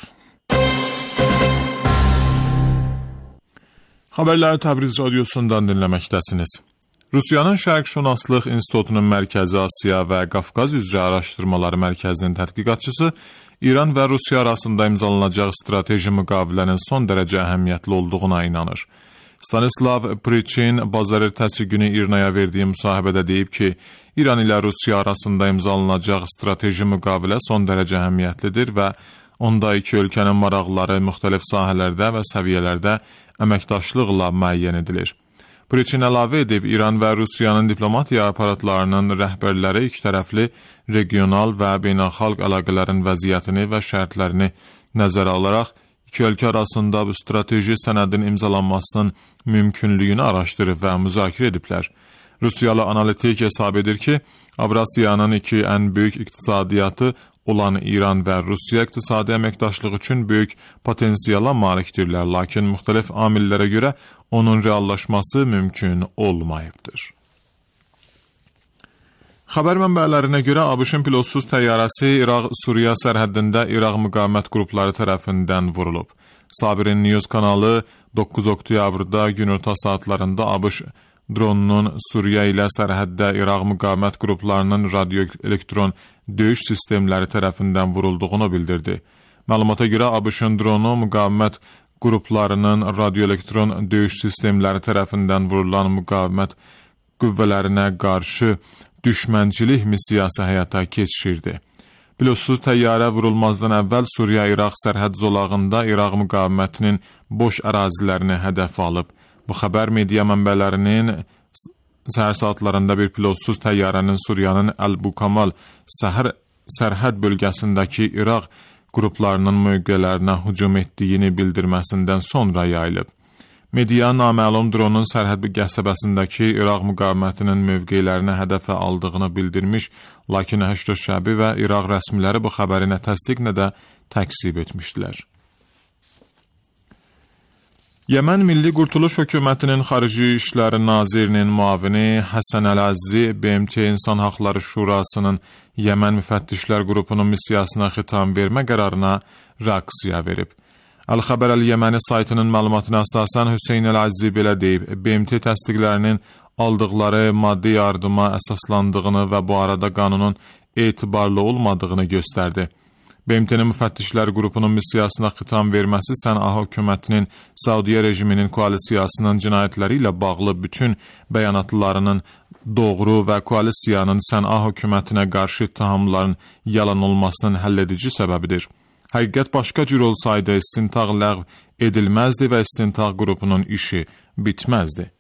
Xəbərləri Təbriz radiosundan dinləməkdəsiniz. Rusiyanın Şərqşünaslıq İnstitutunun Mərkəzi Asiya və Qafqaz üzrə araşdırmaları mərkəzinin tədqiqatçısı İran və Rusiya arasında imzalanacaq strateji müqavilənin son dərəcə əhəmiyyətli olduğuna inanır. Stanislav Prichin bazar ertəsi günü İRNA-ya verdiyi müsahibədə deyib ki, İran ilə Rusiya arasında imzalanacaq strateji müqavilə son dərəcə əhəmiyyətlidir və onda iki ölkənin maraqları müxtəlif sahələrdə və səviyyələrdə əməkdaşlıqla müəyyən edilir. Prichin əlavə edib, İran və Rusiyanın diplomatiya aparatlarının rəhbərləri ikitərəfli regional və beynəlxalq əlaqələrin vəziyyətini və şərtlərini nəzərə alaraq iki ölkə arasında bu strateji sənədin imzalanmasının mümkünlüyünü araşdırıb və müzakirə ediblər. Rusiyalı analitik hesab edir ki, Avrasiyanın iki ən böyük iqtisadiyyatı olan İran və Rusiya iqtisadi əməkdaşlıq üçün böyük potensiala malikdirlər, lakin müxtəlif amillərə görə onun reallaşması mümkün olmayıbdır. Xəbər mənbələrinə görə ABŞ-ın pilotsuz təyyarəsi İraq-Suriya sərhəddində İraq müqavimət qrupları tərəfindən vurulub. Sabirin News kanalı 9 oktyabrda günorta saatlarında ABŞ dronunun Suriya ilə sərhəddə İraq müqavimət qruplarının radioelektron döyüş sistemləri tərəfindən vurulduğunu bildirdi. Məlumata görə ABŞ-ın dronu müqavimət qruplarının radioelektron döyüş sistemləri tərəfindən vurulan müqavimət qüvvələrinə qarşı düşmənçilik missiyası həyata keçirdi. Pilotsuz təyyarə vurulmazdan əvvəl Suriya-İraq sərhəd zolağında İraq müqavimətinin boş ərazilərini hədəf alıb. Bu xəbər media mənbələrinin səhər saatlarında bir pilotsuz təyyarənin Suriyanın Əl-Bukamal sərhəd bölgəsindəki İraq qruplarının mövqələrinə hücum etdiyini bildirməsindən sonra yayılıb. Media naməlum dronun sərhəd qəsəbəsindəki İraq müqavimətinin mövqelərini hədəfə aldığını bildirmiş, lakin Həşd Şəbi və İraq rəsmiləri bu xəbəri nə təsdiq, nə də təkzib etmişdilər. Yəmən Milli Qurtuluş Hökumətinin Xarici İşlər Nazirinin müavini Həsən Əl-Əzzi BMT İnsan Haqları Şurasının Yəmən müfəttişlər qrupunun missiyasına xitam vermə qərarına reaksiya verib. Əl-Xəbər Əl-Yəməni saytının məlumatına əsasən Hüseyn Əl-Əzzi belə deyib, BMT təsdiqlərinin aldıqları maddi yardıma əsaslandığını və bu arada qanunun etibarlı olmadığını göstərdi. BMT-nin müfəttişlər qrupunun missiyasına xitam verməsi Sən'a hökumətinin Saudiya rejiminin koalisiyasının cinayətləri ilə bağlı bütün bəyanatlarının doğru və koalisiyanın Sən'a hökumətinə qarşı ittihamların yalan olmasının həlledici səbəbidir. Həqiqət başqa cür olsaydı istintaq ləğv edilməzdi və istintaq qrupunun işi bitməzdi.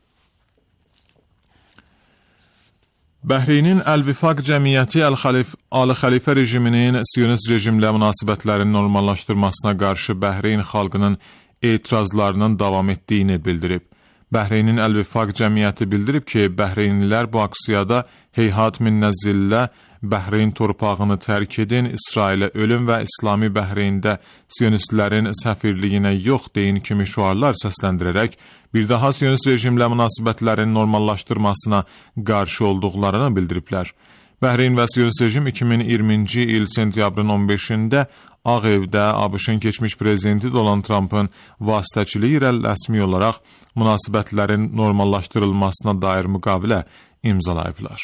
Bəhreynin Əl-Vifaq Cəmiyyəti Ali Xəlifə rejiminin Siyonist rejimlə münasibətlərin normallaşdırmasına qarşı Bəhreyn xalqının etirazlarının davam etdiyini bildirib. Bəhreynin Əl-Vifaq Cəmiyyəti bildirib ki, Bəhreynlilər bu aksiyada heyhat minnəzzillə Bəhreyn torpağını tərk edin, İsrailə ölüm və İslami Bəhreyndə Siyonistlərin səfirliyinə yox deyin kimi şüarlar səsləndirərək, bir daha Siyonist rejimlə münasibətlərin normallaşdırmasına qarşı olduqlarını bildiriblər. Bəhreyn və Siyonist rejim 2020-ci il sentyabrın 15-də Ağ Evdə ABŞ-ın keçmiş prezidenti Donald Trump'ın vasitəçiliyi ilə rəsmi olaraq münasibətlərin normallaşdırılmasına dair müqavilə imzalayıblar.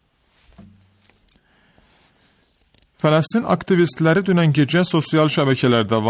Fələstin aktivistləri dünən gecə sosial şəbəkələri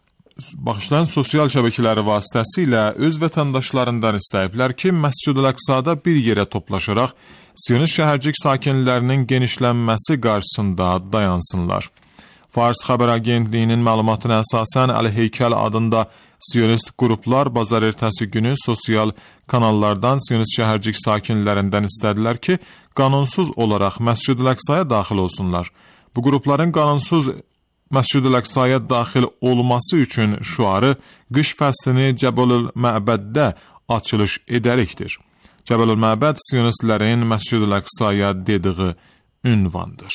vasitəsilə öz vətəndaşlarından istəyiblər ki, Məscid-ül Əqsada bir yerə toplaşaraq Siyonist şəhərcik sakinlərinin genişlənməsi qarşısında dayansınlar. Fars xəbər agentliyinin məlumatına əsasən Əl-Heykəl adında Siyonist qruplar bazar ertəsi günü sosial kanallardan Siyonist şəhərcik sakinlərindən istədilər ki, qanunsuz olaraq Məscid-ül Əqsaya daxil olsunlar. Bu qrupların qanunsuz Məscid-ül Əqsaya daxil olması üçün şüarı qış fəslini Cəbəlül Məbəddə açılış edərəkdir. Cəbəlül Məbəd Siyonistlərin Məscid-ül Əqsaya dediği ünvandır.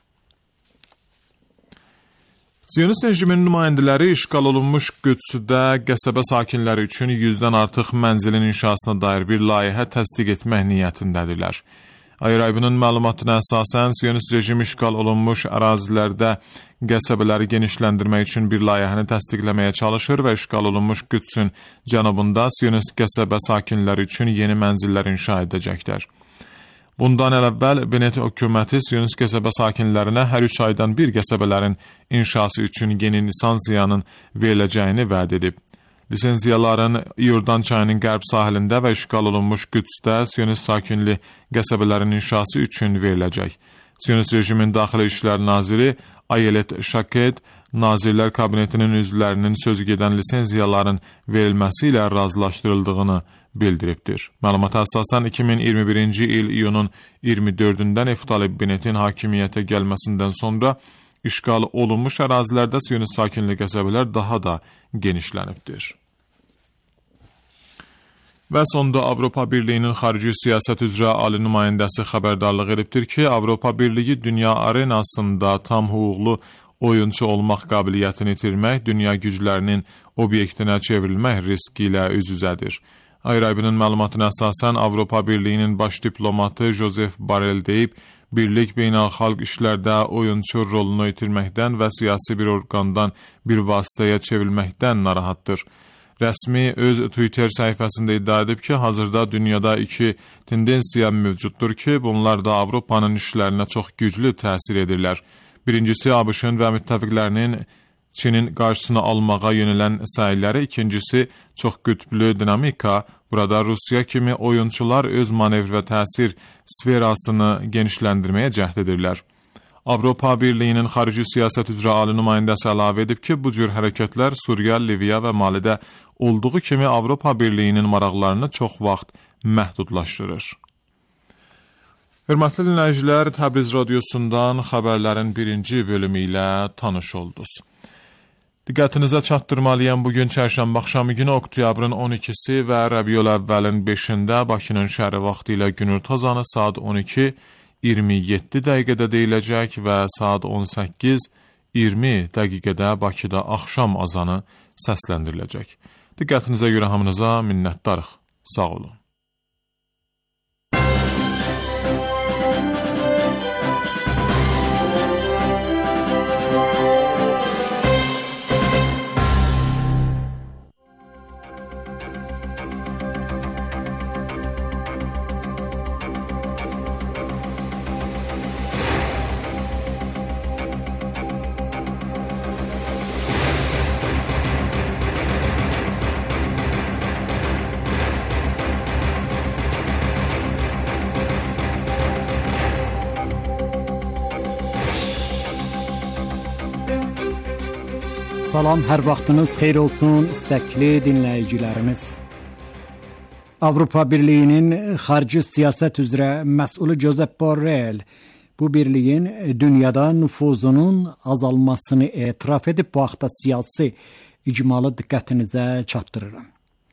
Siyonist rejimin nümayəndələri işğal olunmuş Qüdsdə qəsəbə sakinləri üçün 100-dən artıq mənzilin inşasına dair bir layihə təsdiq etmək niyyətindədirlər. Ayraybının məlumatına əsasən Siyonist rejim işğal olunmuş ərazilərdə qəsəbələri genişləndirmək üçün bir layihəni təsdiqləməyə çalışır və işğal olunmuş Qüdsün cənubunda Siyonist qəsəbə sakinləri üçün yeni mənzillər inşa edəcəklər. Bundan əvvəl Benet hökuməti Siyonist qəsəbə sakinlərinə hər 3 aydan bir qəsəbələrin inşası üçün yeni lisansiyanın veriləcəyini vəd edib. Lisenziyaların İordan çayının qərb sahilində və işğal olunmuş Qüdsdə Siyonist sakinli qəsəbələrin inşası üçün veriləcək. Siyonist rejimin Daxili İşlər Naziri Ayelet Şaked, Nazirlər Kabinetinin üzvlərinin sözü gedən lisenziyaların verilməsi ilə razılaşdırıldığını bildiribdir. Məlumata əsasən 2021-ci il iyunun 24-dən Neftali Bennetin hakimiyyətə gəlməsindən sonra işğal olunmuş ərazilərdə Siyonist sakinli qəsəbələr daha da genişlənibdir. Və sonda Avropa Birliyinin xarici siyasət üzrə ali nümayəndəsi xəbərdarlıq edibdir ki, Avropa Birliyi dünya arenasında tam hüquqlu oyunçu olmaq qabiliyyətini itirmək, dünya güclərinin obyektinə çevrilmək riski ilə üz-üzədir. Ayraybının məlumatına əsasən Avropa Birliyinin baş diplomatı Joseph Borrell deyib, birlik beynəlxalq işlərdə oyunçu rolunu itirməkdən və siyasi bir orqandan bir vasitəyə çevrilməkdən narahatdır. Rəsmi öz Twitter səhifəsində iddia edib ki, hazırda dünyada 2 tendensiya mövcuddur ki, bunlar da Avropanın işlərinə çox güclü təsir edirlər. Birincisi, ABŞ-ın və müttəfiqlərinin Çinin qarşısını almağa yönələn səyləri, ikincisi, çox qütblü dinamika. Burada Rusiya kimi oyunçular öz manevr və təsir sferasını genişləndirməyə cəhd edirlər. Avropa Birliyinin xarici siyasət üzrə ali nümayəndəsi əlavə edib ki, bu cür hərəkətlər Suriya, Liviya və Malidə olduğu kimi Avropa Birliyinin maraqlarını çox vaxt məhdudlaşdırır. Hörmətli dinləyicilər, Təbriz radiosundan xəbərlərin birinci bölümü ilə tanış oldunuz. Diqqətinizə çatdırmalıyam, bugün çərşənbə axşamı günü oktyabrın 12-si və Rəbiyül Əvvəlin 5-də Bakının şəhəri vaxtı ilə günorta azanı saat 12:27 dəqiqədə deyiləcək və saat 18:20 dəqiqədə Bakıda axşam azanı səsləndiriləcək. Diqqətinizə görə hamınıza minnətdarıq. Sağ olun. Salam, hər vaxtınız xeyir olsun, istəkli dinləyicilərimiz. Avropa Birliyinin xarici siyasət üzrə məsulü Josep Borrell bu birliyin dünyada nüfuzunun azalmasını etiraf edib bu haqda siyasi icmalı diqqətinizə çatdırıram.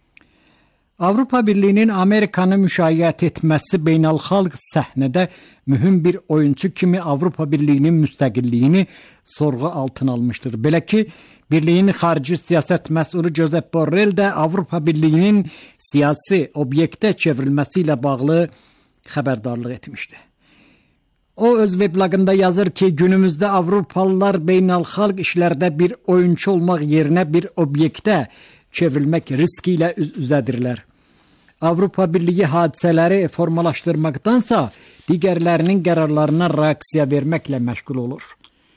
Avropa Birliyinin Amerikanı müşayiət etməsi beynəlxalq səhnədə mühüm bir oyunçu kimi Avropa Birliyinin müstəqilliyini sorğu altına almışdır. Belə ki, Birliyin xarici siyasət məsulü Josep Borrell də Avropa Birliyinin siyasi obyektə çevrilməsi ilə bağlı xəbərdarlıq etmişdi. O öz weblogunda yazır ki, günümüzdə Avropalılar beynəlxalq işlərdə bir oyunçu olmaq yerinə bir obyektə çevrilmək riski ilə üz-üzədirlər. Avropa Birliyi hadisələri formalaşdırmaqdansa digərlərinin qərarlarına reaksiya verməklə məşğul olur.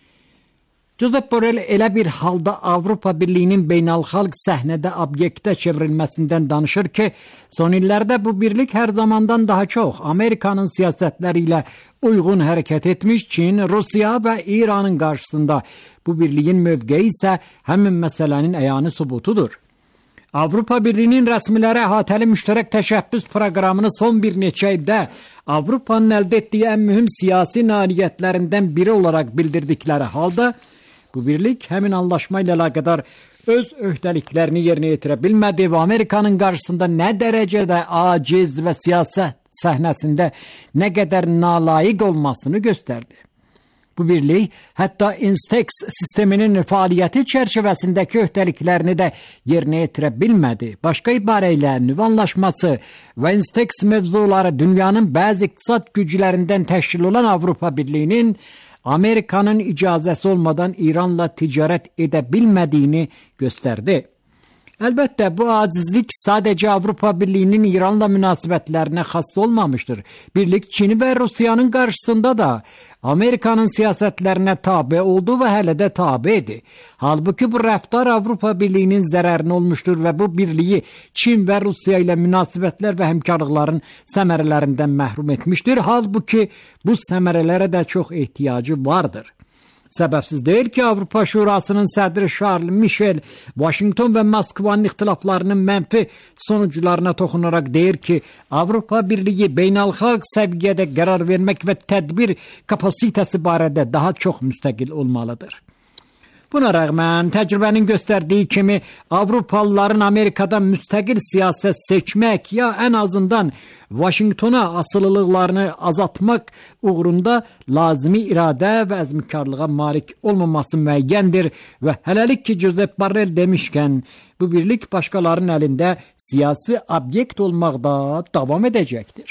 Josep Borrell elə bir halda Avropa Birliyinin beynəlxalq səhnədə obyektə çevrilməsindən danışır ki, son illərdə bu birlik hər zamandan daha çox Amerikanın siyasətləri ilə uyğun hərəkət etmiş. Çin, Rusiya və İranın qarşısında bu birliyin mövqeyi isə həmin məsələnin əyani sübutudur. Avropa Birliyinin rəsmiləri əhatəli müştərək təşəbbüs proqramını son bir neçə ildə Avropanın əldə etdiyi ən mühüm siyasi nailiyyətlərindən biri olaraq bildirdikləri halda, bu birlik həmin anlaşma ilə əlaqədar öz öhdəliklərini yerinə yetirə bilmədi və Amerikanın qarşısında nə dərəcədə aciz və siyasət səhnəsində nə qədər nalayiq olmasını göstərdi. Bu birlik hətta Instex sisteminin fəaliyyəti çərçivəsindəki öhdəliklərini də yerinə yetirə bilmədi. Başqa ibarə ilə nüvə anlaşması və Instex mövzuları dünyanın bəzi iqtisad güclərindən təşkil olan Avropa Birliyinin Amerikanın icazəsi olmadan İranla ticarət edə bilmədiyini göstərdi. Əlbəttə, bu acizlik sadəcə Avropa Birliyinin İranla münasibətlərinə xas olmamışdır. Birlik Çin və Rusiyanın qarşısında da Amerikanın siyasətlərinə tabe oldu və hələ də tabedir. Halbuki bu rəftar Avropa Birliyinin zərərinə olmuşdur və bu birliyi Çin və Rusiya ilə münasibətlər və həmkarlıqların səmərələrindən məhrum etmişdir. Halbuki bu səmərələrə də çox ehtiyacı vardır. Səbəbsiz deyil ki, Avropa Şurasının sədri Charles Michel Washington və Moskvanın ixtilaflarının mənfi sonuclarına toxunaraq deyir ki, Avropa Birliyi beynəlxalq səviyyədə qərar vermək və tədbir kapasitəsi barədə daha çox müstəqil olmalıdır. Buna rəğmən, təcrübənin göstərdiyi kimi Avropalıların Amerikadan müstəqil siyasət seçmək ya ən azından Washingtona asılılıqlarını azaltmaq uğrunda lazımi iradə və əzmkarlığa malik olmaması müəyyəndir və hələlik ki, Josep Borrell demişkən, bu birlik başqalarının əlində siyasi obyekt olmaqda davam edəcəkdir.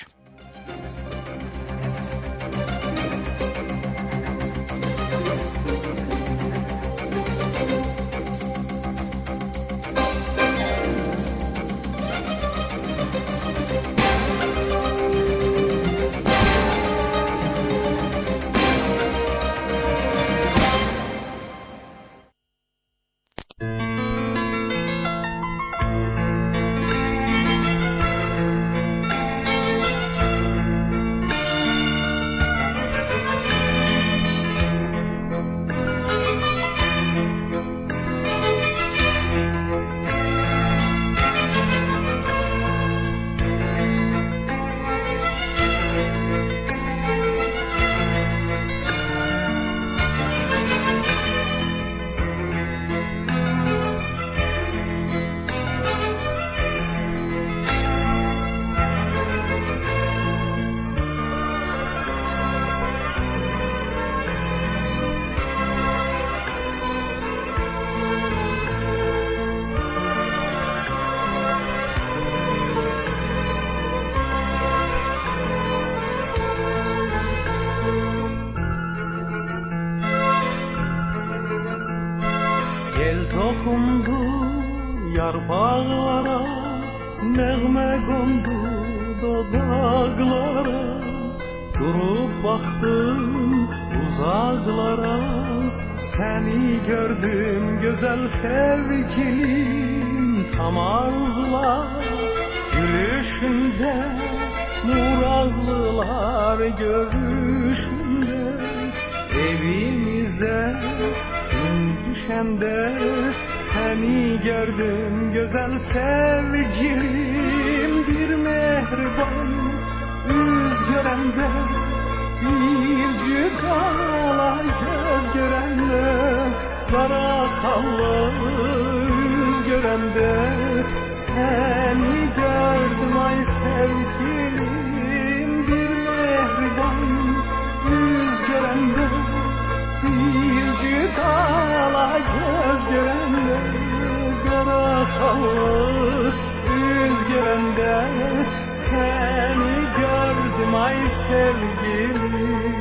El toxundu yarpaqlara, nəğmə qondu dodaqlara. Durub baxdım uzaqlara, səni gördüm gözəl sevgilim. Tam arzular gülüşündə, murazlılar görüşündə. Evimizə gün düşəndə, səni gördüm gözəl sevgilim. Bir mehriban yüz görəndə, bir cüdala göz görəndə. Qara xallı yüz görəndə, səni gördüm ay sevgilim. Bir mehriban yüz görəndə, bir cüdala göz görəndə. Qara xallı yüz görəndə, səni gördüm ay sevgilim.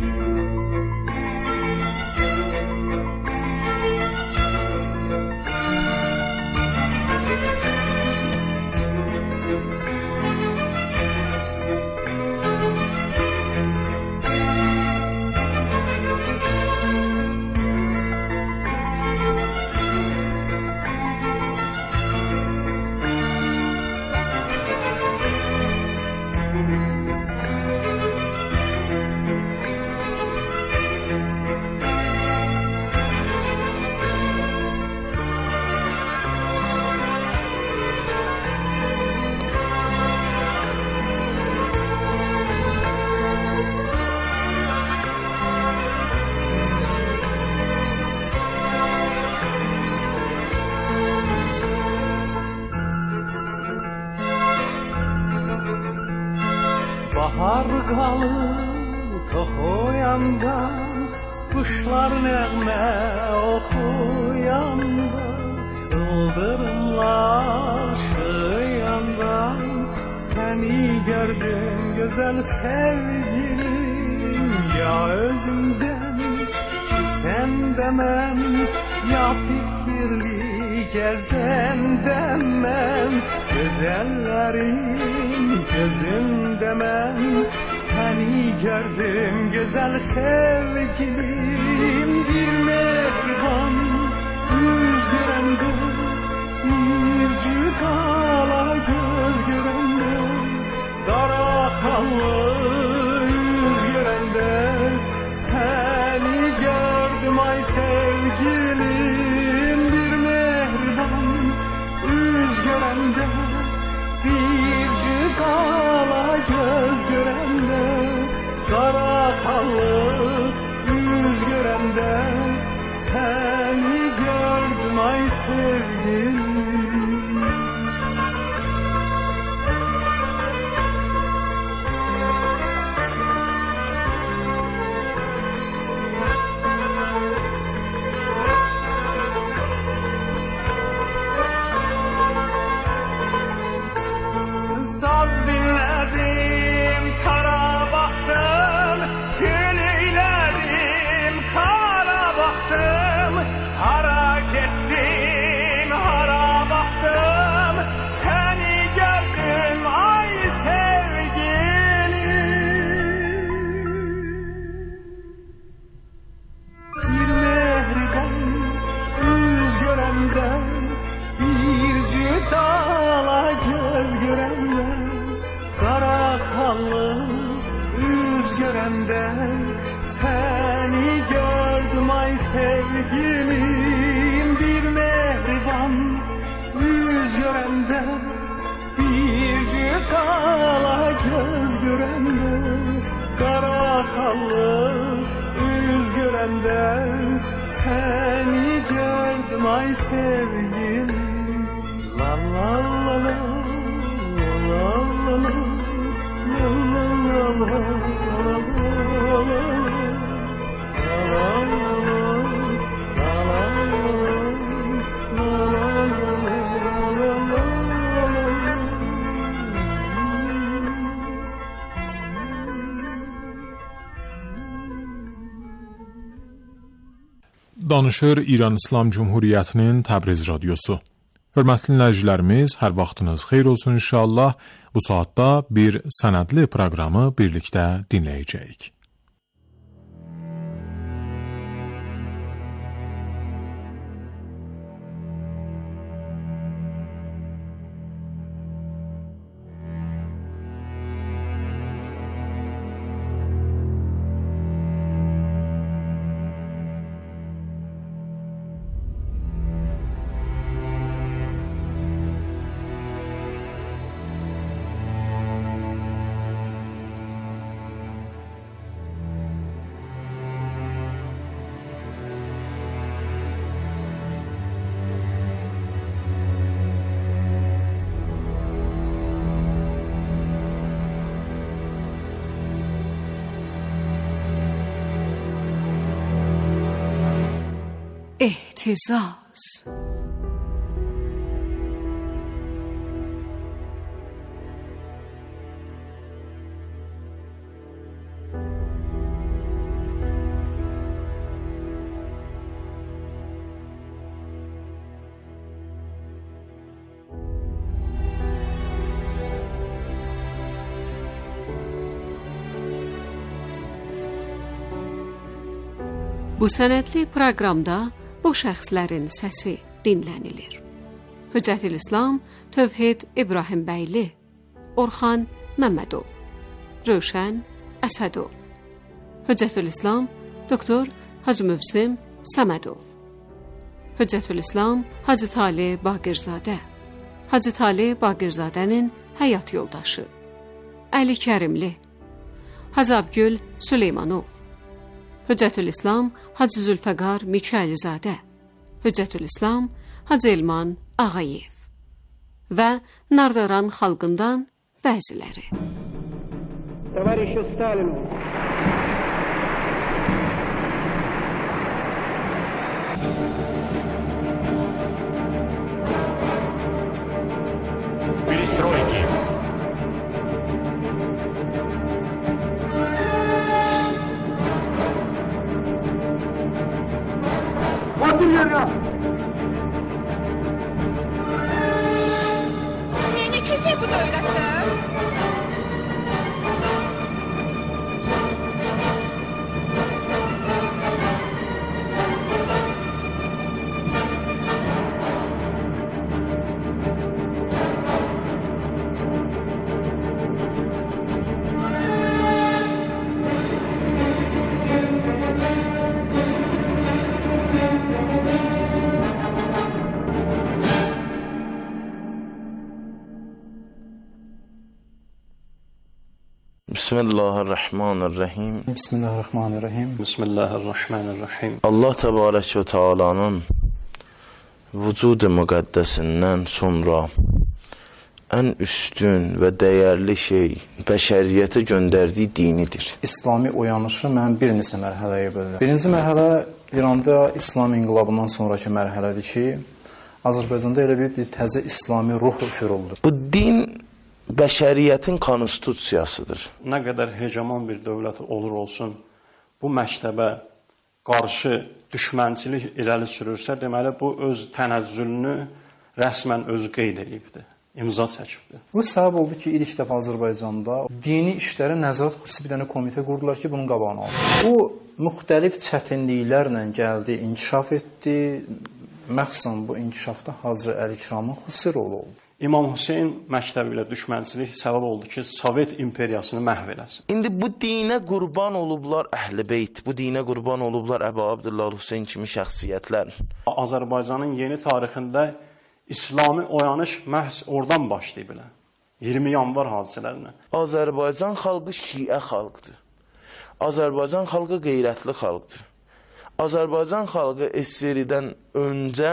Bahar qalır toxuyanda, quşlar nəğmə oxuyanda. Ildırımlar şıyanda, səni gördüm gözəl sevgilim. Ya özümdən sən deməm, ya fikirli gəzəndə mən. Gözəllərin gözündə mən, səni gördüm gözəl sevgilim. Bir mehriban yüz görəndə, bir cüdala göz görəndə. Qara xallı yüz görəndə, səni gördüm ay sevgilim. Bir mehriban yüz görəndə, bir cüdala göz görəndə. Qara xallı yüz görəndə, səni gördüm ay sevgilim. Saz dinlədim, tara baxdım, gül eylədim, kara baxdım. Hara getdim, hara baxdım, səni gördüm ay sevgilim. Bir mehriban yüz görəndə, bir cüdala göz görəndə. Qara xallı yüz görəndə, səni gördüm ay sevgilim. Bir mehriban yüz görəndə, bir cüdala göz görəndə. Qara xallı yüz görəndə, səni gördüm ay sevgilim. La la la la, la la la, la la la, la la danışır İran İslam Cumhuriyyətinin Təbriz radiosu. Hörmətli dinləyicilərimiz, hər vaxtınız xeyir olsun inşallah. Bu saatda bir sənədli proqramı birlikdə dinləyəcəyik. اهتزاز. Bu sənədli proqramda bu şəxslərin səsi dinlənilir. Hüccətülislam Tövhid İbrahimbəyli, Orxan Məmmədov, Rövşən Əsədov, Hüccətülislam Doktor Hacı Mövsim Səmədov, Hüccətülislam Hacı Talib Baqirzadə, Hacı Talib Baqirzadənin həyat yoldaşı, Əli Kərimli, Hacı Abgül Süleymanov, Hüccətülislam Hacı Zülfəqar Miçəlizadə, Hüccətülislam Hacı Elman Ağayev və Nardaran xalqından bəziləri. Ne kötü bu devlette? Bismillahirrahmanirrahim. Bismillahirrahmanirrahim. Bismillahirrahmanirrahim. Allah Təbarək və Teala'nın vücud-i müqəddəsindən sonra ən üstün və dəyərli şey bəşəriyyətə göndərdiyi dinidir. İslami oyanışı mən bir neçə mərhələyə bölürəm. Birinci mərhələ İranda İslam inqilabından sonraki mərhələdir ki, Azərbaycanda elə bir təzə İslami ruh üfürüldü. Bu din bəşəriyyətin konstitusiyasıdır. Nə qədər hegemon bir dövlət olur olsun, bu məktəbə qarşı düşmənçilik irəli sürürsə, deməli bu öz tənəzzülünü rəsmən özü qeyd edibdir, imza çəkibdir. Bu səbəb oldu ki, ilk dəfə Azərbaycanda dini işlərə nəzarət xüsusi bir dənə komitə qurdular ki, bunun qabağını alsın. Bu müxtəlif çətinliklərlə gəldi, inkişaf etdi. Məxsən bu inkişafda Hacı Əlikramın xüsusi rolu oldu. İmam Hüseyn məktəbi ilə düşmənçilik səbəb oldu ki, Sovet imperiyasını məhv eləsin. İndi bu dinə qurban olublar Əhl-i Beyt, bu dinə qurban olublar Əbu Abdullah Hüseyn kimi şəxsiyyətlər. Azərbaycanın yeni tarixində İslami oyanış məhz oradan başlayıb elə. 20 yanvar hadisələrinə. Azərbaycan xalqı şiə xalqdır. Azərbaycan xalqı qeyrətli xalqdır. Azərbaycan xalqı SSR-dən öncə